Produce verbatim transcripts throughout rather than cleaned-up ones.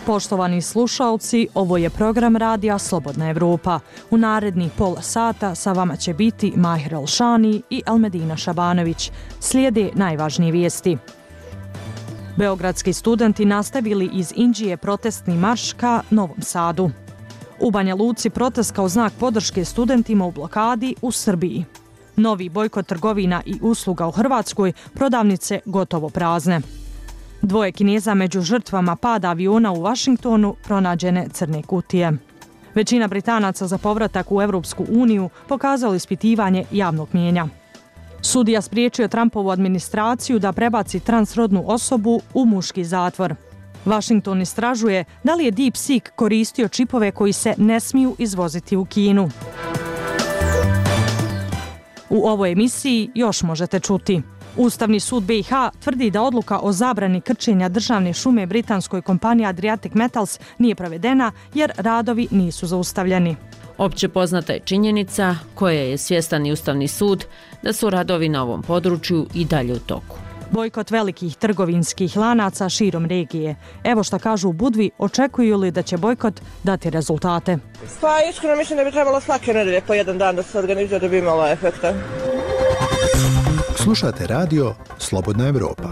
Poštovani slušalci, ovo je program radija Slobodna Evropa. U narednih pola sata sa vama će biti Mahir Alšani i Elmedina Šabanović. Slijede najvažnije vijesti. Beogradski studenti nastavili iz Inđije protestni marš ka Novom Sadu. U Banja Luci protest kao znak podrške studentima u blokadi u Srbiji. Novi bojkot trgovina i usluga u Hrvatskoj, prodavnice gotovo prazne. Dvoje Kineza među žrtvama pada aviona u Vašingtonu, pronađene crne kutije. Većina Britanaca za povratak u Evropsku uniju pokazalo ispitivanje javnog mnijenja. Sudija spriječio Trumpovu administraciju da prebaci transrodnu osobu u muški zatvor. Washington istražuje da li je DeepSeek koristio čipove koji se ne smiju izvoziti u Kinu. U ovoj emisiji još možete čuti. Ustavni sud B i H tvrdi da odluka o zabrani krčenja državne šume britanskoj kompaniji Adriatic Metals nije provedena jer radovi nisu zaustavljeni. Opće poznata je činjenica, koja je svjestan i Ustavni sud, da su radovi na ovom području i dalje u toku. Bojkot velikih trgovinskih lanaca širom regije. Evo šta kažu u Budvi, očekuju li da će bojkot dati rezultate? Pa iskreno mislim da bi trebalo svake nedelje po jedan dan da se organizuje da bi imalo efekta. Slušate radio Slobodna Evropa.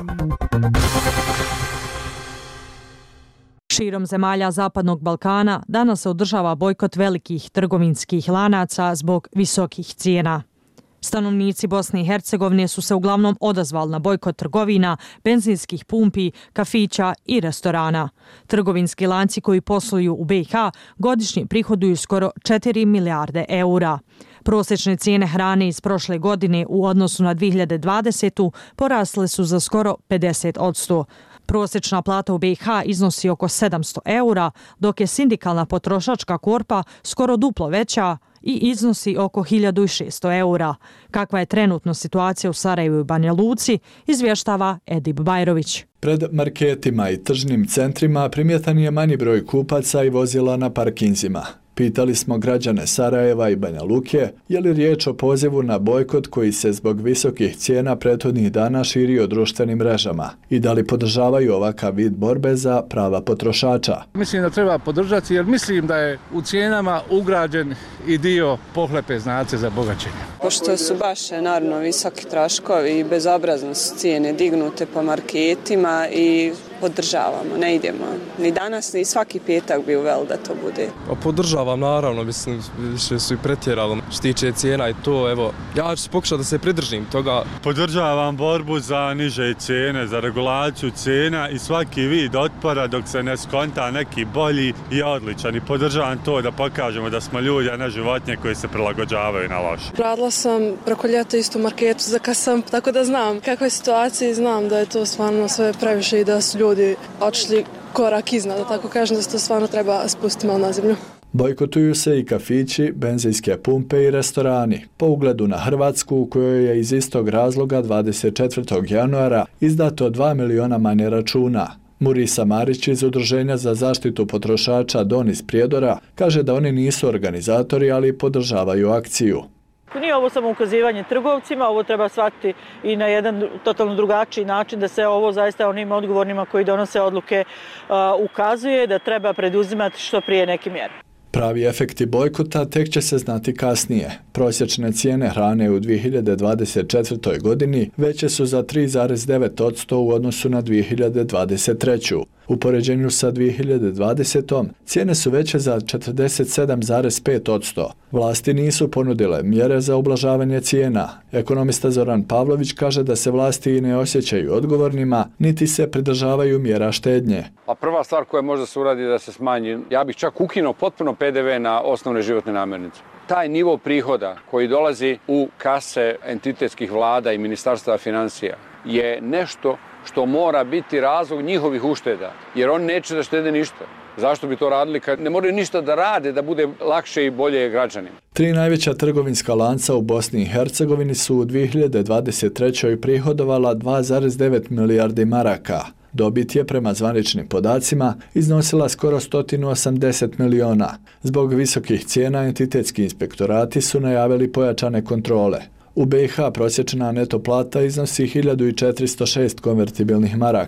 Širom zemalja Zapadnog Balkana danas se održava bojkot velikih trgovinskih lanaca zbog visokih cijena. Stanovnici Bosne i Hercegovine su se uglavnom odazvali na bojkot trgovina, benzinskih pumpi, kafića i restorana. Trgovinski lanci koji posluju u B i H godišnje prihoduju skoro četiri milijarde eura. Prosječne cijene hrane iz prošle godine u odnosu na dvije hiljade dvadesetu. porasle su za skoro pedeset posto. Prosječna plata u B i H iznosi oko sedamsto eura, dok je sindikalna potrošačka korpa skoro duplo veća i iznosi oko hiljadu šesto eura. Kakva je trenutno situacija u Sarajevu i Banja Luci, izvještava Edip Bajrović. Pred marketima i tržnim centrima primjetan je manji broj kupaca i vozila na parkinzima. Pitali smo građane Sarajeva i Banja Luke je li riječ o pozivu na bojkot koji se zbog visokih cijena prethodnih dana širio društvenim mrežama i da li podržavaju ovakav vid borbe za prava potrošača. Mislim da treba podržati jer mislim da je u cijenama ugrađen i dio pohlepe znace za bogaćenje. Pošto su baš naravno visoki troškovi i bezobrazno su cijene dignute po marketima i podržavamo, ne idemo ni danas ni svaki petak bi uveli da to bude. Pa podržavam naravno, mislim više su i pretjerali što tiče cijena i to, evo, ja ću pokušati da se pridržim toga. Podržavam borbu za niže cijene, za regulaciju cijena i svaki vid otpora dok se ne skonta neki bolji i odličan i podržavam to da pokažemo da smo ljudi, a ne životinje koji se prilagođavaju na loše. Radila sam preko ljeta isto u marketu za kasam, tako da znam kakva je situacija i znam da je to stvarno sve previše i da su ljudi odšli korak iznad, da tako kažem, da se to stvarno treba spustiti malo na zemlju. Bojkotuju se i kafići, benzinske pumpe i restorani. Po ugledu na Hrvatsku, u kojoj je iz istog razloga dvadeset četvrtog januara izdato dva miliona manje računa. Murisa Marić iz Udruženja za zaštitu potrošača Don iz Prijedora kaže da oni nisu organizatori, ali podržavaju akciju. Nije ovo samo ukazivanje trgovcima, ovo treba shvatiti i na jedan totalno drugačiji način da se ovo zaista onim odgovornima koji donose odluke uh, ukazuje da treba preduzimati što prije neke mjere. Pravi efekti bojkota tek će se znati kasnije. Prosječne cijene hrane u dvije hiljade dvadeset četvrtoj. godini veće su za tri zarez devet posto u odnosu na dvije hiljade dvadeset treću. U poređenju sa dvije hiljade dvadesetom. cijene su veće za četrdeset sedam zarez pet posto. Vlasti nisu ponudile mjere za ublažavanje cijena. Ekonomista Zoran Pavlović kaže da se vlasti ne osjećaju odgovornima, niti se pridržavaju mjera štednje. A prva stvar koja može se uradi da se smanji, ja bih čak ukinuo potpuno P D V na osnovne životne namirnice. Taj nivo prihoda koji dolazi u kase entitetskih vlada i ministarstva financija je nešto što mora biti razlog njihovih ušteda, jer oni neće da štede ništa. Zašto bi to radili kad ne moraju ništa da rade da bude lakše i bolje građanima? Tri najveća trgovinska lanca u Bosni i Hercegovini su u dvije hiljade dvadeset trećoj. prihodovala dva zarez devet milijardi maraka. Dobit je, prema zvaničnim podacima, iznosila skoro sto osamdeset miliona. Zbog visokih cijena entitetski inspektorati su najavili pojačane kontrole. U B i H prosječna neto plata iznosi hiljadu četiristo šest konvertibilnih maraka.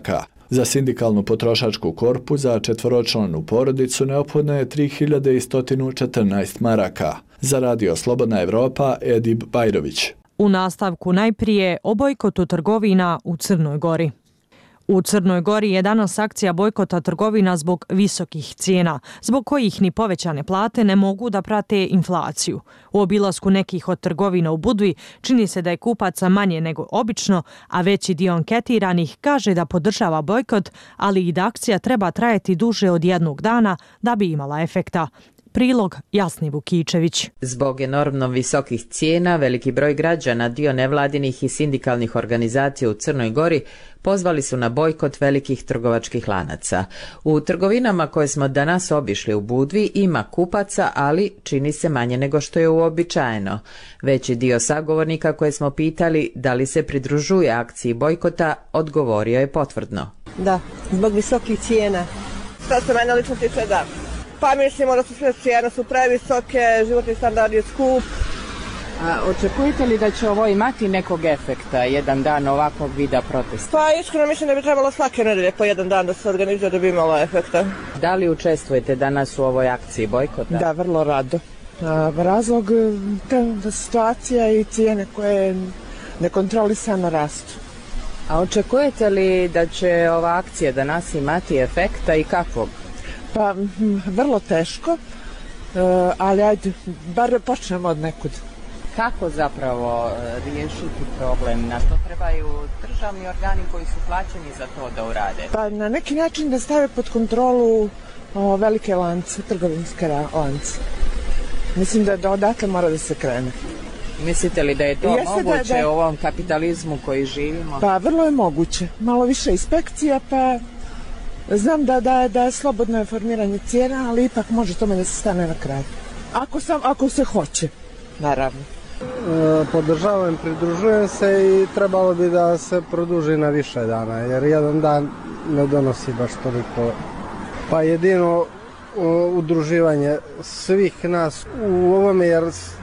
Za sindikalnu potrošačku korpu za četvoročlanu porodicu neophodno je tri hiljade sto četrnaest maraka. Za Radio Slobodna Evropa, Edip Bajrović. U nastavku najprije o bojkotu trgovina u Crnoj Gori. U Crnoj Gori je danas akcija bojkota trgovina zbog visokih cijena, zbog kojih ni povećane plate ne mogu da prate inflaciju. U obilasku nekih od trgovina u Budvi čini se da je kupaca manje nego obično, a veći dio anketiranih kaže da podržava bojkot, ali i da akcija treba trajati duže od jednog dana da bi imala efekta. Prilog Jasni Vukičević. Zbog enormno visokih cijena, veliki broj građana, dio nevladinih i sindikalnih organizacija u Crnoj Gori pozvali su na bojkot velikih trgovačkih lanaca. U trgovinama koje smo danas obišli u Budvi ima kupaca, ali čini se manje nego što je uobičajeno. Veći dio sagovornika koje smo pitali da li se pridružuje akciji bojkota, odgovorio je potvrdno. Da, zbog visokih cijena. Što se mene lično tiče, da. Pa mislimo da su sve cijene su previsoke, životni standard je skup. A očekujete li da će ovo imati nekog efekta, jedan dan ovakvog vida protesta? Pa iskreno mislim da bi trebalo svake nedelje po jedan dan da se organizuje da bi imalo efekta. Da li učestvujete danas u ovoj akciji bojkota? Da, vrlo rado. A, razlog da situacija i cijene koje nekontrolisano rastu. A očekujete li da će ova akcija danas imati efekta i kakvog? Pa, vrlo teško, ali ajde, bar počnemo od nekud. Kako zapravo riješiti problem? Na to trebaju državni organi koji su plaćeni za to da urade? Pa na neki način da stave pod kontrolu o, velike lance, trgovinske lance. Mislim da, da odatle mora da se krene. Mislite li da je to Jeste moguće da, da... u ovom kapitalizmu koji živimo? Pa vrlo je moguće. Malo više inspekcija, pa znam da, da, da je slobodno formiranje cijena, ali ipak može tome da se stane na kraj. Ako, sam, ako se hoće, naravno. E, podržavam, pridružujem se i trebalo bi da se produži na više dana, jer jedan dan ne donosi baš toliko. Pa jedino udruživanje svih nas u ovome, jer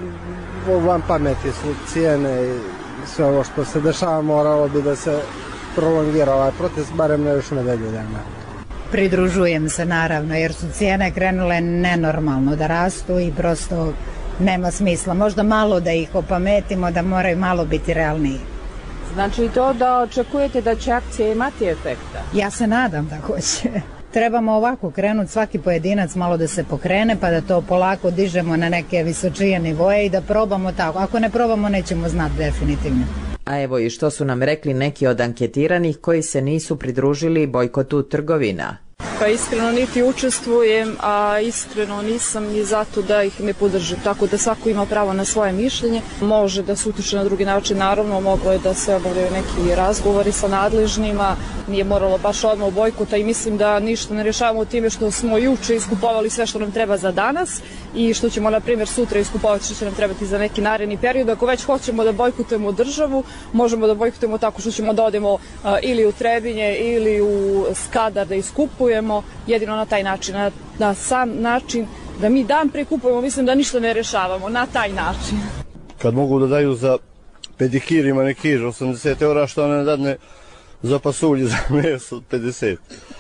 van pameti su cijene i sve ovo što se dešava, moralo bi da se prolongira ovaj protest, barem na još nedelju dana. Pridružujem se naravno, jer su cijene krenule nenormalno da rastu i prosto nema smisla. Možda malo da ih opametimo, da moraju malo biti realniji. Znači to da očekujete da će akcija imati efekta? Ja se nadam da hoće. Trebamo ovako krenuti, svaki pojedinac malo da se pokrene, pa da to polako dižemo na neke visočije nivoje i da probamo tako. Ako ne probamo, nećemo znati definitivno. A evo i što su nam rekli neki od anketiranih koji se nisu pridružili bojkotu trgovina. Pa iskreno niti učestvujem, a iskreno nisam ni zato da ih ne podržim. Tako da svako ima pravo na svoje mišljenje. Može da se utiče na drugi način, naravno moglo je da se obavljaju neki razgovori sa nadležnima. Nije moralo baš odmah u bojkota i mislim da ništa ne rješavamo time što smo juče iskupovali sve što nam treba za danas i što ćemo na primjer sutra iskupovati što će nam trebati za neki naredni period. Ako već hoćemo da bojkotujemo državu, možemo da bojkotujemo tako što ćemo da odemo uh, ili u Trebinje ili u Skadar da iskupujemo, jedino na taj način, na, na sam način da mi dan prekupujemo, mislim da ništa ne rješavamo, na taj način. Kad mogu da daju za pedikir i manikir osamdeset eura, što ne dadne za pasulje, za meso pedeset.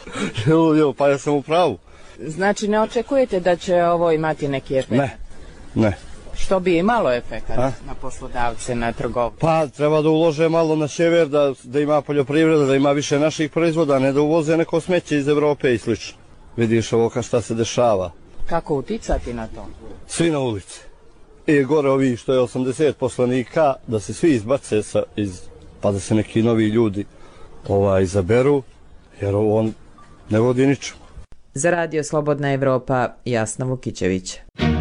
Jo, pa ja sam u pravu. Znači ne očekujete da će ovo imati neki efekt? Ne, ne. Što bi imalo efekt na poslodavce, na trgovce? Pa treba da ulože malo na sjever, da, da ima poljoprivreda, da ima više naših proizvoda, ne da uvoze neko smeće iz Evrope i slično. Vidiš ovo ka šta se dešava. Kako uticati na to? Svi na ulici. I gore ovi što je osamdeset poslanika, da se svi izbace sa, iz, pa da se neki novi ljudi ovaj, izaberu, jer on ne vodi ničemu. Za Radio Slobodna Evropa, Jasna Vukičević.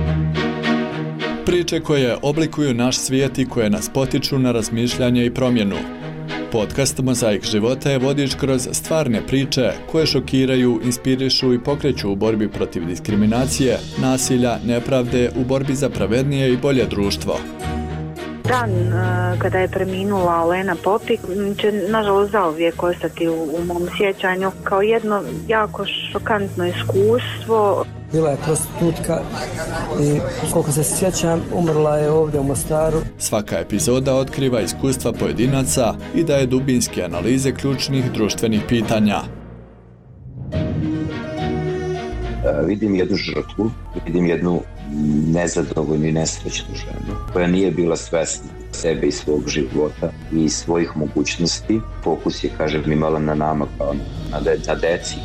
Priče koje oblikuju naš svijet i koje nas potiču na razmišljanje i promjenu. Podcast Mozaik života je vodič kroz stvarne priče koje šokiraju, inspirišu i pokreću u borbi protiv diskriminacije, nasilja, nepravde, u borbi za pravednije i bolje društvo. Dan uh, kada je preminula Olena Popik će nažalost zauvijek ostati u, u mom sjećanju kao jedno jako šokantno iskustvo. Bila je prostitutka i koliko se sjećam umrla je ovdje u Mostaru. Svaka epizoda otkriva iskustva pojedinaca i daje dubinske analize ključnih društvenih pitanja. vidim jednu žrtvu, vidim jednu nezadovoljnu i nesrećnu ženu koja nije bila svesna sebe i svog života i svojih mogućnosti. Fokus je, kažem, imala na nama kao na, de, na deci.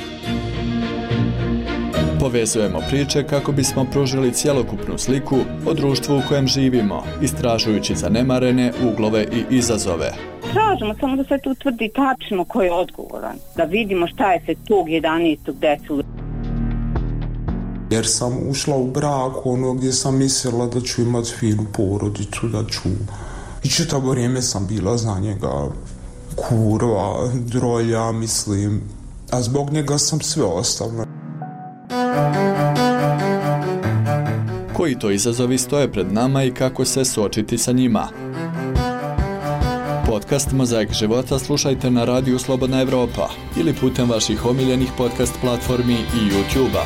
Povezujemo priče kako bismo pružili cjelokupnu sliku o društvu u kojem živimo, istražujući zanemarene uglove i izazove. Tražimo samo da se tu utvrdi tačno ko je odgovoran, da vidimo šta je se tog jedanaestog desilo. Jer sam ušla u brak ono gdje sam mislila da ću imati finu porodicu, da ću... I čitavo vrijeme sam bila za njega kurva, drolja, mislim, a zbog njega sam sve ostavila. Koji to izazovi stoje pred nama i kako se suočiti sa njima? Podcast Mozaik života slušajte na radiju Slobodna Evropa ili putem vaših omiljenih podcast platformi i YouTube-a.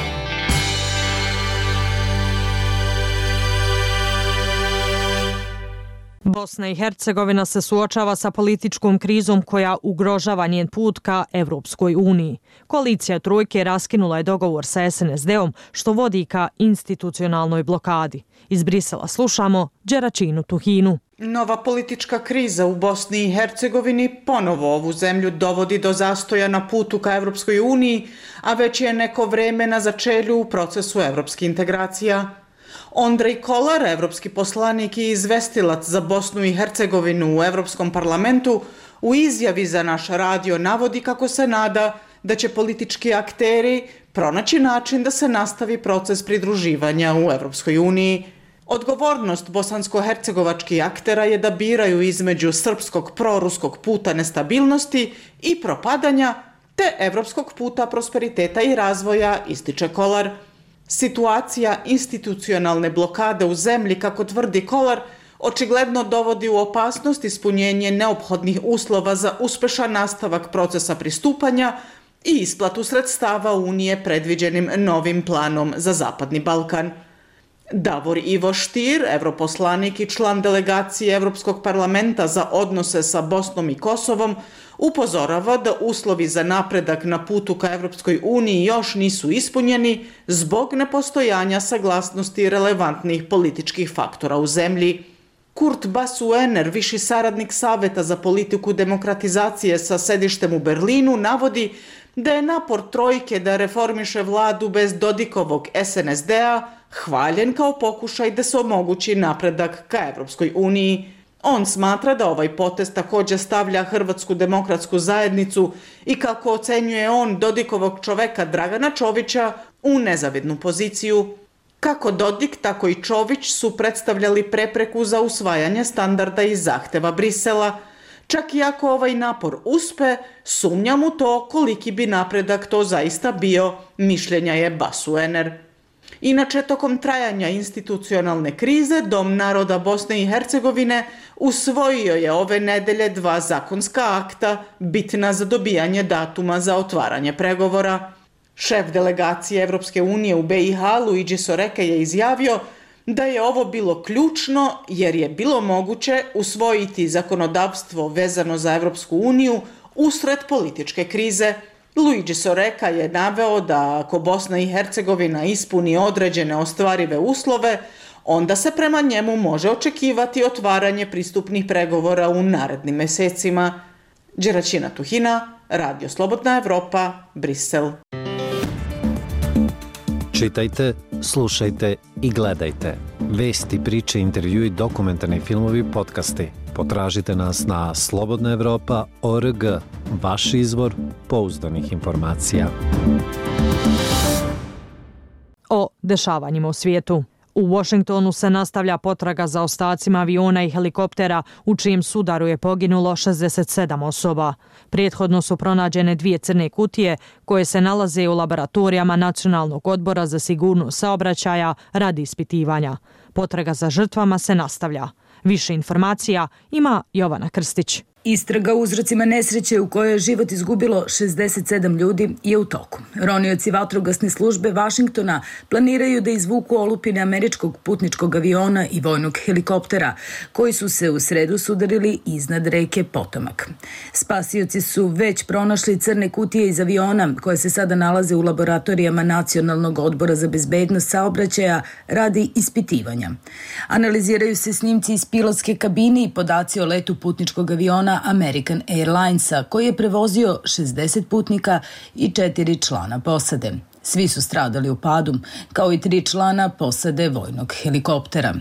Bosna i Hercegovina se suočava sa političkom krizom koja ugrožava njen put ka Evropskoj uniji. Koalicija Trojke raskinula je dogovor sa es en es de-om što vodi ka institucionalnoj blokadi. Iz Brisela slušamo Đeračinu Tuhinu. Nova politička kriza u Bosni i Hercegovini ponovo ovu zemlju dovodi do zastoja na putu ka Evropskoj uniji, a već je neko vreme na začelju u procesu evropskih integracija. Ondrej Kolar, evropski poslanik i izvestilac za Bosnu i Hercegovinu u Evropskom parlamentu, u izjavi za naš radio navodi kako se nada da će politički akteri pronaći način da se nastavi proces pridruživanja u Evropskoj uniji. Odgovornost bosansko-hercegovačkih aktera je da biraju između srpskog proruskog puta nestabilnosti i propadanja te evropskog puta prosperiteta i razvoja, ističe Kolar. Situacija institucionalne blokade u zemlji, kako tvrdi Kolar, očigledno dovodi u opasnost ispunjenje neophodnih uslova za uspešan nastavak procesa pristupanja i isplatu sredstava Unije predviđenim novim planom za Zapadni Balkan. Davor Ivo Stier, europoslanik i član delegacije Evropskog parlamenta za odnose sa Bosnom i Kosovom, upozorava da uslovi za napredak na putu ka Evropskoj uniji još nisu ispunjeni zbog nepostojanja saglasnosti relevantnih političkih faktora u zemlji. Kurt Basuener, viši saradnik Saveta za politiku demokratizacije sa sedištem u Berlinu, navodi da je napor Trojke da reformiše vladu bez Dodikovog es en es de-a hvaljen kao pokušaj da se omogući napredak ka Evropskoj uniji. On smatra da ovaj potez također stavlja Hrvatsku demokratsku zajednicu i, kako ocenjuje on, Dodikovog čoveka Dragana Čovića u nezavidnu poziciju. Kako Dodik, tako i Čović su predstavljali prepreku za usvajanje standarda i zahteva Brisela. Čak i ako ovaj napor uspe, sumnjam u to koliki bi napredak to zaista bio, mišljenja je Basuener. Inače, tokom trajanja institucionalne krize, Dom naroda Bosne i Hercegovine usvojio je ove nedelje dva zakonska akta bitna za dobijanje datuma za otvaranje pregovora. Šef delegacije Evropske unije u be i ha, Luigi Soreka, je izjavio da je ovo bilo ključno jer je bilo moguće usvojiti zakonodavstvo vezano za Evropsku uniju usred političke krize. Luigi Soreka je naveo da ako Bosna i Hercegovina ispuni određene ostvarive uslove, onda se prema njemu može očekivati otvaranje pristupnih pregovora u narednim mesecima. Đeračina Tuhina, Radio Slobodna Evropa, Brisel. Čitajte, slušajte i gledajte. Vesti, priče, intervjui, dokumentarni filmovi, podcasti. Potražite nas na slobodna evropa tačka org, vaš izvor pouzdanih informacija. O dešavanjima u svijetu. U Washingtonu se nastavlja potraga za ostacima aviona i helikoptera u čijem sudaru je poginulo šezdeset sedam osoba. Prethodno su pronađene dvije crne kutije koje se nalaze u laboratorijama Nacionalnog odbora za sigurnost saobraćaja radi ispitivanja. Potraga za žrtvama se nastavlja. Više informacija ima Jovana Krstić. Istraga o uzrocima nesreće u kojoj je život izgubilo šezdeset sedam ljudi je u toku. Ronioci vatrogasne službe Vašingtona planiraju da izvuku olupine američkog putničkog aviona i vojnog helikoptera, koji su se u sredu sudarili iznad reke Potomak. Spasioci su već pronašli crne kutije iz aviona koje se sada nalaze u laboratorijama Nacionalnog odbora za bezbednost saobraćaja radi ispitivanja. Analiziraju se snimci iz pilotske kabine i podaci o letu putničkog aviona American Airlinesa, koji je prevozio šezdeset putnika i četiri člana posade. Svi su stradali u padu, kao i tri člana posade vojnog helikoptera.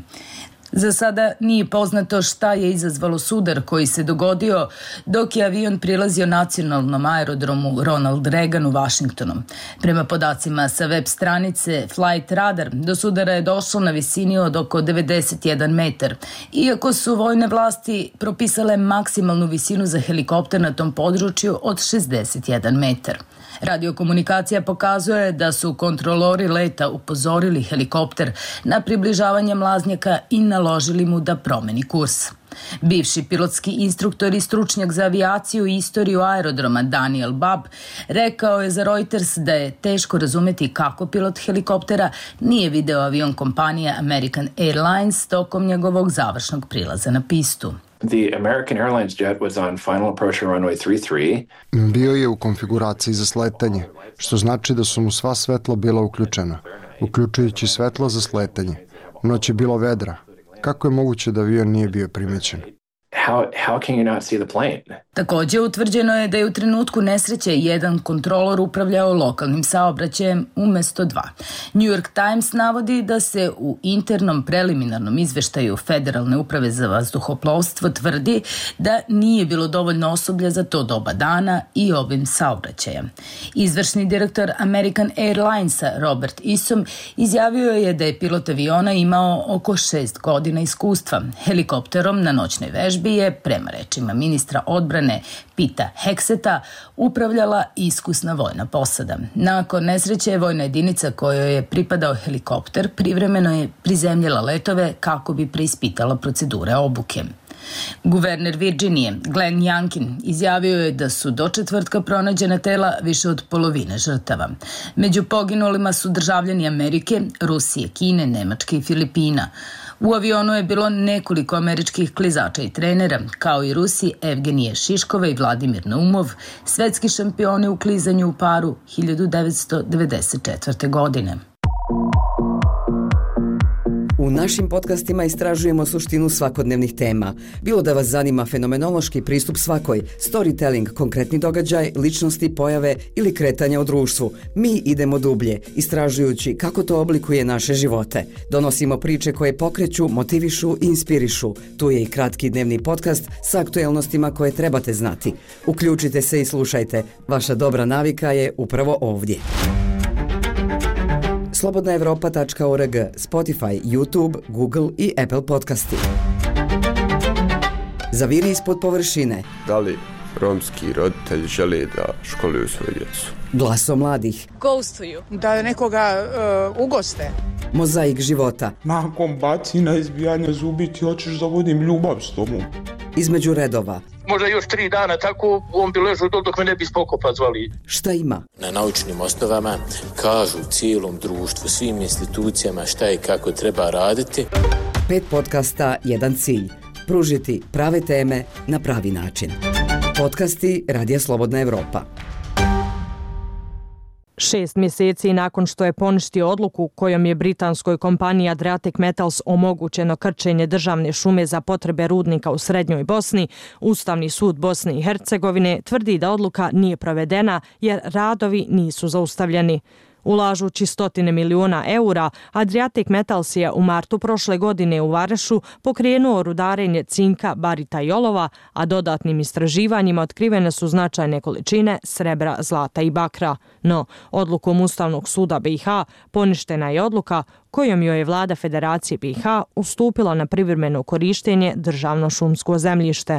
Za sada nije poznato šta je izazvalo sudar koji se dogodio dok je avion prilazio nacionalnom aerodromu Ronald Reagan u Vašingtonu. Prema podacima sa web stranice Flight Radar, do sudara je došlo na visini od oko devedeset jedan metar. Iako su vojne vlasti propisale maksimalnu visinu za helikopter na tom području od šezdeset jedan metar. Radiokomunikacija pokazuje da su kontrolori leta upozorili helikopter na približavanje mlaznjaka i naložili mu da promeni kurs. Bivši pilotski instruktor i stručnjak za avijaciju i istoriju aerodroma Daniel Babb rekao je za Reuters da je teško razumeti kako pilot helikoptera nije video avion kompanije American Airlines tokom njegovog završnog prilaza na pistu. The American Airlines jet was on final approach to runway three three. Bio je u konfiguraciji za sletanje, što znači da su mu sva svetla bila uključena, uključujući svetlo za sletanje. Noć je bilo vedra. Kako je moguće da avion nije bio primećen? How, how can you not see the plane? Također utvrđeno je da je u trenutku nesreće jedan kontrolor upravljao lokalnim saobraćajem umjesto dva. New York Times navodi da se u internom preliminarnom izveštaju Federalne uprave za vazduhoplovstvo tvrdi da nije bilo dovoljno osoblja za to doba dana i ovim saobraćaja. Izvršni direktor American Airlinesa Robert Isom izjavio je da je pilot aviona imao oko šest godina iskustva. Helikopterom na noćnoj vežbi je, prema rečima ministra odbrane Pita Hekseta, upravljala iskusna vojna posada. Nakon nesreće vojna jedinica kojoj je pripadao helikopter privremeno je prizemljila letove kako bi preispitala procedure obuke. Guverner Virginije Glenn Youngkin izjavio je da su do četvrtka pronađena tela više od polovine žrtava. Među poginulima su državljani Amerike, Rusije, Kine, Nemačke i Filipina. U avionu je bilo nekoliko američkih klizača i trenera, kao i Rusi Evgenije Šiškova i Vladimir Naumov, svetski šampioni u klizanju u paru hiljadu devetsto devedeset četvrte. godine. U našim podcastima istražujemo suštinu svakodnevnih tema. Bilo da vas zanima fenomenološki pristup svakoj, storytelling, konkretni događaj, ličnosti, pojave ili kretanja u društvu. Mi idemo dublje, istražujući kako to oblikuje naše živote. Donosimo priče koje pokreću, motivišu i inspirišu. Tu je i kratki dnevni podcast sa aktuelnostima koje trebate znati. Uključite se i slušajte. Vaša dobra navika je upravo ovdje. slobodna evropa tačka org, Spotify, YouTube, Google i Apple podcasti. Zaviri ispod površine. Da li romski roditelji žele da školuju svoju djecu? Glaso mladih. Ghostuju. Da nekoga uh, ugoste. Mozaik života. Nakon bacina, izbijanja zubi ti hoćeš da vodim ljubav s tobom. Između redova. Možda još tri dana tako on bi ležao dok me ne bi spokopa zvali. Šta ima? Na naučnim osnovama kažu cijelom društvu, svim institucijama šta i kako treba raditi. Pet podcasta, jedan cilj. Pružiti prave teme na pravi način. Podcasti Radija Slobodna Evropa. Šest mjeseci nakon što je poništio odluku kojom je britanskoj kompaniji Adriatic Metals omogućeno krčenje državne šume za potrebe rudnika u Srednjoj Bosni, Ustavni sud Bosne i Hercegovine tvrdi da odluka nije provedena jer radovi nisu zaustavljeni. Ulažući stotine miliona eura, Adriatic Metals je u martu prošle godine u Varešu pokrenuo rudarenje cinka, barita i olova, a dodatnim istraživanjima otkrivene su značajne količine srebra, zlata i bakra. No, odlukom Ustavnog suda B i H poništena je odluka kojom joj je vlada Federacije B i H ustupila na privremeno korištenje državno šumsko zemljište.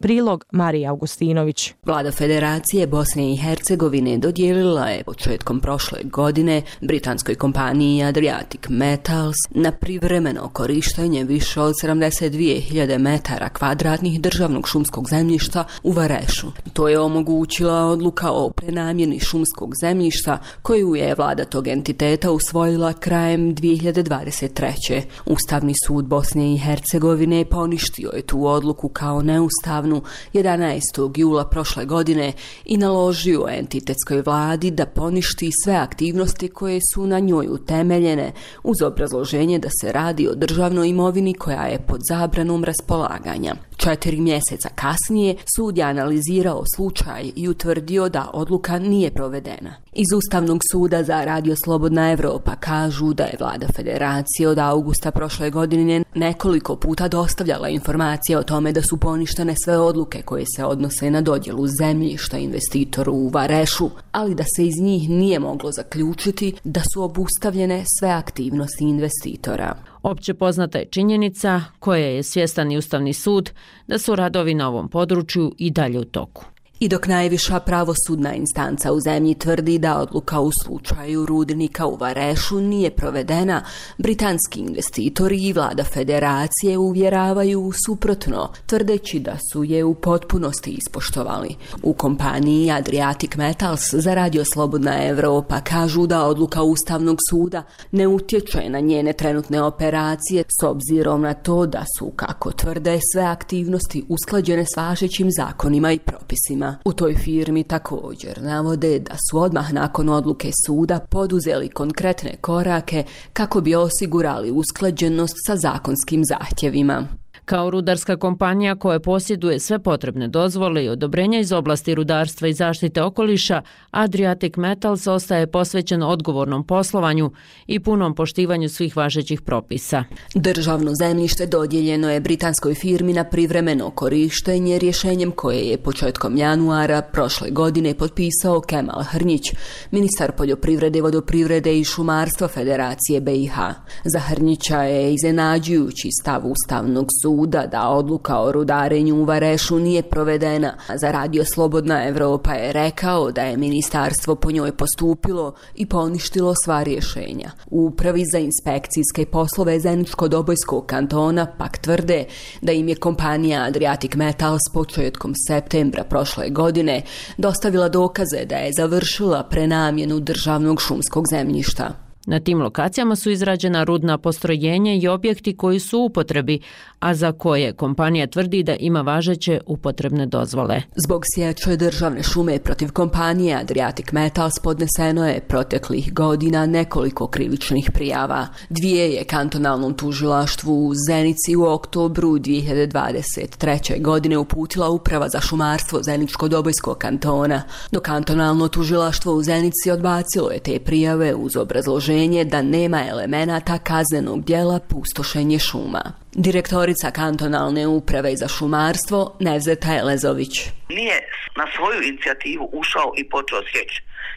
Prilog Marija Augustinović. Vlada Federacije Bosne i Hercegovine dodijelila je početkom prošle godine britanskoj kompaniji Adriatic Metals na privremeno korištenje više od sedamdeset dvije hiljade metara kvadratnih državnog šumskog zemljišta u Varešu. To je omogućila odluka o prenamjeni šumskog zemljišta koju je vlada tog entiteta usvojila krajem dvije hiljade dvadeset treće. Ustavni sud Bosne i Hercegovine poništio je tu odluku kao neustavnu jedanaestog jula prošle godine i naložio entitetskoj vladi da poništi sve aktivnosti koje su na njoj utemeljene uz obrazloženje da se radi o državnoj imovini koja je pod zabranom raspolaganja. Četiri mjeseca kasnije sud je analizirao slučaj i utvrdio da odluka nije provedena. Iz Ustavnog suda za Radio Slobodna Evropa kažu da je vlada Federacije od augusta prošle godine nekoliko puta dostavljala informacije o tome da su poništene sve odluke koje se odnose na dodjelu zemljišta investitoru u Varešu, ali da se iz njih nije moglo zaključiti da su obustavljene sve aktivnosti investitora. Opće poznata je činjenica, koja je svjestan i Ustavni sud, da su radovi na ovom području i dalje u toku. I dok najviša pravosudna instanca u zemlji tvrdi da odluka u slučaju rudnika u Varešu nije provedena, britanski investitori i vlada Federacije uvjeravaju suprotno, tvrdeći da su je u potpunosti ispoštovali. U kompaniji Adriatic Metals za Radio Slobodna Evropa kažu da odluka Ustavnog suda ne utječe na njene trenutne operacije s obzirom na to da su, kako tvrde, sve aktivnosti usklađene s važećim zakonima i propisima. U toj firmi također navode da su odmah nakon odluke suda poduzeli konkretne korake kako bi osigurali usklađenost sa zakonskim zahtjevima. Kao rudarska kompanija koja posjeduje sve potrebne dozvole i odobrenja iz oblasti rudarstva i zaštite okoliša, Adriatic Metals ostaje posvećen odgovornom poslovanju i punom poštivanju svih važećih propisa. Državno zemljište dodijeljeno je britanskoj firmi na privremeno korištenje rješenjem koje je početkom januara prošle godine potpisao Kemal Hrnjić, ministar poljoprivrede, vodoprivrede i šumarstva Federacije B i H. Za Hrnjića je iznenađujući stav Ustavnog suda da odluka o rudarenju u Varešu nije provedena. Za Radio Slobodna Evropa je rekao da je ministarstvo po njoj postupilo i poništilo sva rješenja. U Upravi za inspekcijske poslove Zeničko-Dobojskog kantona pak tvrde da im je kompanija Adriatic Metals početkom septembra prošle godine dostavila dokaze da je završila prenamjenu državnog šumskog zemljišta. Na tim lokacijama su izrađena rudna postrojenja i objekti koji su u upotrebi, a za koje kompanija tvrdi da ima važeće upotrebne dozvole. Zbog sječe državne šume protiv kompanije Adriatic Metals podneseno je proteklih godina nekoliko krivičnih prijava. Dvije je kantonalnom tužilaštvu u Zenici u oktobru dvije hiljade dvadeset treće. godine uputila Uprava za šumarstvo Zeničko-Dobojskog kantona, dok kantonalno tužilaštvo u Zenici odbacilo je te prijave uz obrazloženje da nema elemenata kaznenog djela pustošenje šuma. Direktorica kantonalne uprave za šumarstvo Nevzeta Elezović. Nije na svoju inicijativu ušao i počeo sjeći,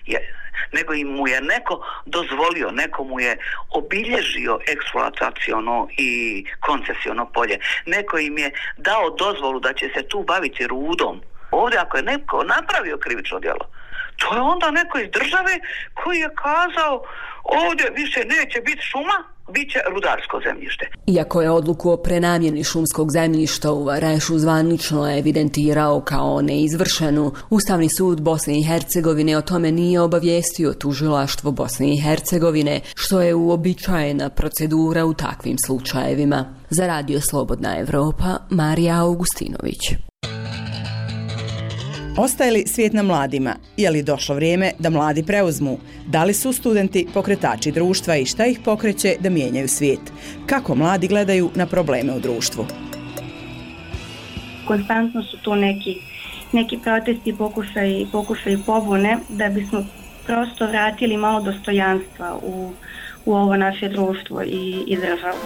nego im mu je neko dozvolio, neko mu je obilježio eksploataciono i koncesiono polje. Neko im je dao dozvolu da će se tu baviti rudom. Ovdje ako je neko napravio krivično djelo, to je onda neko iz države koji je kazao ovdje više neće biti šuma, bit će rudarsko zemljište. Iako je odluku o prenamjeni šumskog zemljišta u Varešu zvanično evidentirao kao neizvršenu, Ustavni sud Bosne i Hercegovine o tome nije obavijestio tužilaštvo Bosne i Hercegovine, što je uobičajena procedura u takvim slučajevima. Za Radio Slobodna Evropa, Marija Augustinović. Ostaje li svijet na mladima? Je li došlo vrijeme da mladi preuzmu? Da li su studenti pokretači društva i šta ih pokreće da mijenjaju svijet? Kako mladi gledaju na probleme u društvu? Konstantno su tu neki, neki protesti, pokušaj, pokušaj pobune da bismo prosto vratili malo dostojanstva u, u ovo naše društvo i, i državu.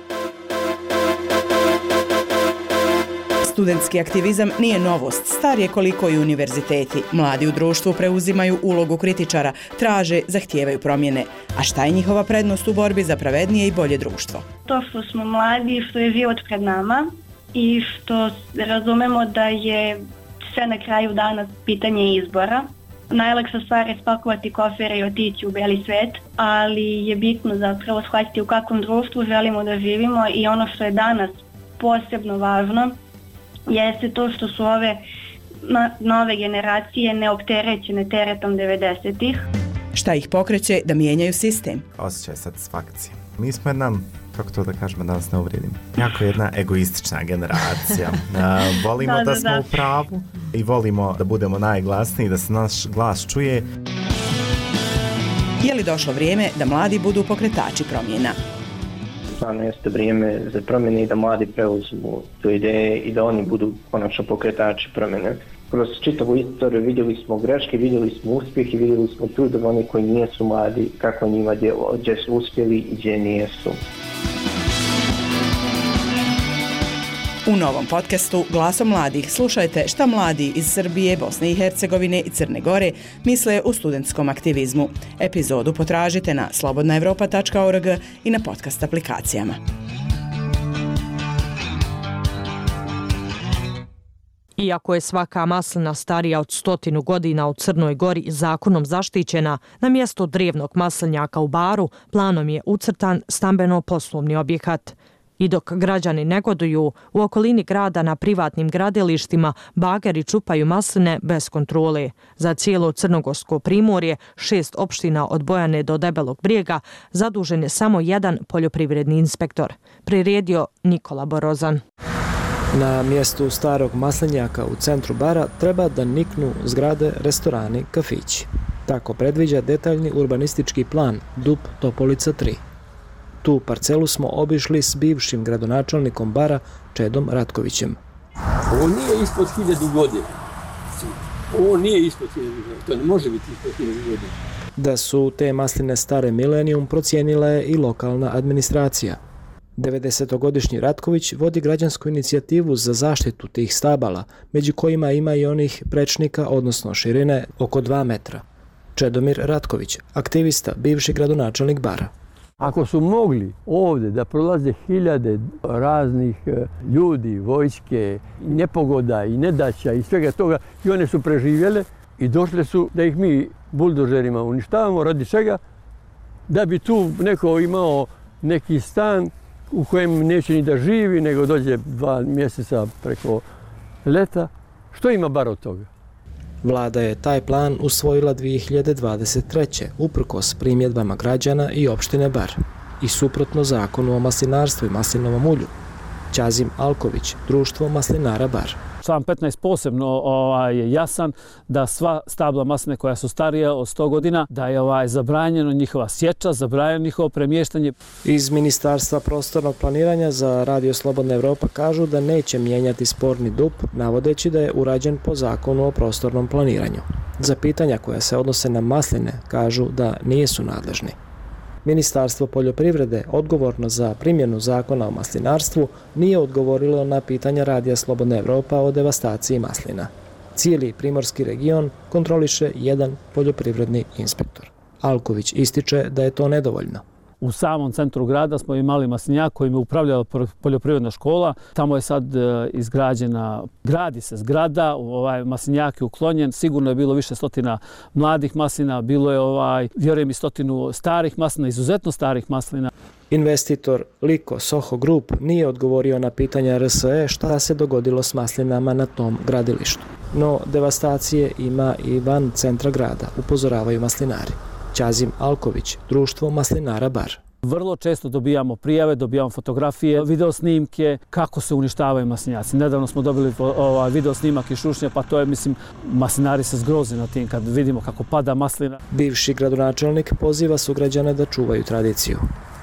Studentski aktivizam nije novost, star je koliko i univerziteti. Mladi u društvu preuzimaju ulogu kritičara, traže, zahtijevaju promjene. A šta je njihova prednost u borbi za pravednije i bolje društvo? To što smo mladi, što je život pred nama, i što razumemo da je sve na kraju dana pitanje izbora. Najlakša stvar je spakovati kofere i otići u beli svet, ali je bitno zapravo shvatiti u kakvom društvu želimo da živimo i ono što je danas posebno važno jeste to što su ove nove generacije neopterećene teretom devedesetih. Šta ih pokreće da mijenjaju sistem? Osjećaj satisfakcije. Mi smo jedna, kako to da kažemo, da nas ne uvrijedim, jako jedna egoistična generacija. Uh, volimo da, da, da smo da. u pravu i volimo da budemo najglasniji, da se naš glas čuje. Je li došlo vrijeme da mladi budu pokretači promjena? Stvarno jeste vrijeme za promjene i da mladi preuzmu tu ideje i da oni budu konačno pokretači promjene. Kroz čitavu istoriju vidjeli smo greške, vidjeli smo uspjeh i vidjeli smo trudove oni koji nijesu mladi, kako njima djelo, gdje su uspjeli i gdje nijesu. U novom podcastu Glasom mladih slušajte šta mladi iz Srbije, Bosne i Hercegovine i Crne Gore misle o studentskom aktivizmu. Epizodu potražite na slobodna evropa tačka org i na podcast aplikacijama. Iako je svaka maslina starija od stotinu godina u Crnoj Gori zakonom zaštićena, na mjesto drevnog maslinjaka u Baru planom je ucrtan stambeno-poslovni objekat. I dok građani negoduju, u okolini grada na privatnim gradilištima bageri čupaju masline bez kontrole. Za cijelo crnogorsko primorje, šest opština od Bojane do Debelog Brijega, zadužen je samo jedan poljoprivredni inspektor. Priredio Nikola Borozan. Na mjestu starog maslinjaka u centru Bara treba da niknu zgrade, restorani, kafići. Tako predviđa detaljni urbanistički plan D U P Topolica tri. Tu parcelu smo obišli s bivšim gradonačelnikom Bara Čedom Ratkovićem. Ovo nije ispod hiljadu godina. Ovo nije ispod hiljadu godina. To ne može biti ispod hiljadu godina. Da su te masline stare milenijum procijenila je i lokalna administracija. devedesetogodišnji Ratković vodi građansku inicijativu za zaštitu tih stabala, među kojima ima i onih prečnika, odnosno širine oko dva metra. Čedomir Ratković, aktivista, bivši gradonačelnik Bara. Ako su mogli ovdje da prolaze hiljade raznih ljudi, vojske, nepogoda i nedaća i svega toga, i one su preživjele i došle su da ih mi buldožerima uništavamo, radi čega? Da bi tu neko imao neki stan u kojem neće ni da živi, nego dođe dva mjeseca preko leta. Što ima Bar od toga? Vlada je taj plan usvojila dvije hiljade dvadeset treće uprkos primjedbama građana i opštine Bar i suprotno zakonu o maslinarstvu i maslinovom ulju. Ćazim Alković, društvo maslinara Bar. Član petnaest posebno ovaj, je jasan da sva stabla masline koja su starija od sto godina, da je ovaj, zabranjeno njihova sječa, zabranjeno njihovo premještanje. Iz Ministarstva prostornog planiranja za Radio Slobodna Evropa kažu da neće mijenjati sporni D U P, navodeći da je urađen po zakonu o prostornom planiranju. Za pitanja koja se odnose na masline kažu da nisu nadležni. Ministarstvo poljoprivrede, odgovorno za primjenu zakona o maslinarstvu, nije odgovorilo na pitanja Radija Slobodna Evropa o devastaciji maslina. Cijeli primorski region kontroliše jedan poljoprivredni inspektor. Alković ističe da je to nedovoljno. U samom centru grada smo imali maslinjak kojim je upravljala poljoprivredna škola. Tamo je sad izgrađena, gradi se zgrada, ovaj maslinjak je uklonjen. Sigurno je bilo više stotina mladih maslina, bilo je, ovaj, vjerujem, i stotinu starih maslina, izuzetno starih maslina. Investitor Liko Soho Group nije odgovorio na pitanja R S E šta se dogodilo s maslinama na tom gradilištu. No, devastacije ima i van centra grada, upozoravaju maslinari. Ćazim Alković, društvo maslinara Bar. Vrlo često dobijamo prijave, dobijamo fotografije, video snimke kako se uništavaju maslinjaci. Nedavno smo dobili ovaj video snimak iz Šušnje, pa to je, mislim, maslinari se zgroze na tim kad vidimo kako pada maslina. Bivši gradonačelnik poziva sugrađane da čuvaju tradiciju.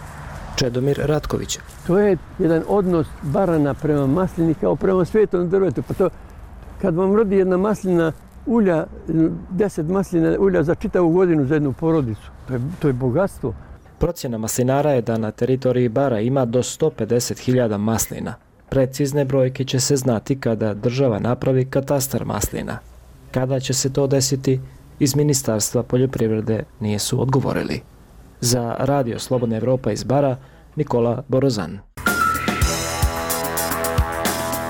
Čedomir Ratković. To je jedan odnos Barana prema maslini kao prema svetom drvetu. Pa to, kad vam rodi jedna maslina ulja, deset maslina ulja za čitavu godinu za jednu porodicu. To je, to je bogatstvo. Procjena maslinara je da na teritoriji Bara ima do sto pedeset hiljada maslina. Precizne brojke će se znati kada država napravi katastar maslina. Kada će se to desiti, iz Ministarstva poljoprivrede nisu odgovorili. Za Radio Slobodna Evropa iz Bara, Nikola Borozan.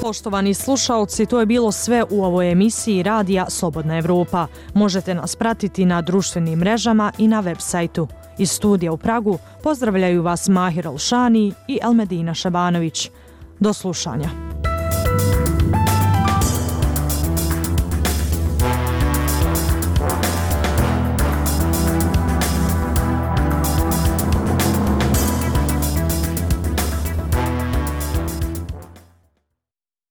Poštovani slušaoci, to je bilo sve u ovoj emisiji Radija Slobodna Evropa. Možete nas pratiti na društvenim mrežama i na web sajtu. Iz studija u Pragu pozdravljaju vas Mahir Alšani i Elmedina Šabanović. Do slušanja.